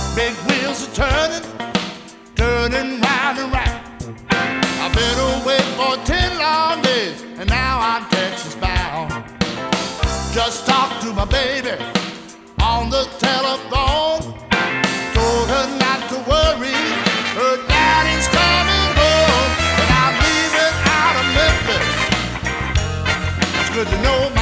Big wheels are turning, turning round and round. I've been away for 10 long days, and now I'm Texas bound. Just talked to my baby on the telephone. Told her not to worry, her daddy's coming home. And I'm leaving out of Memphis. It's good to know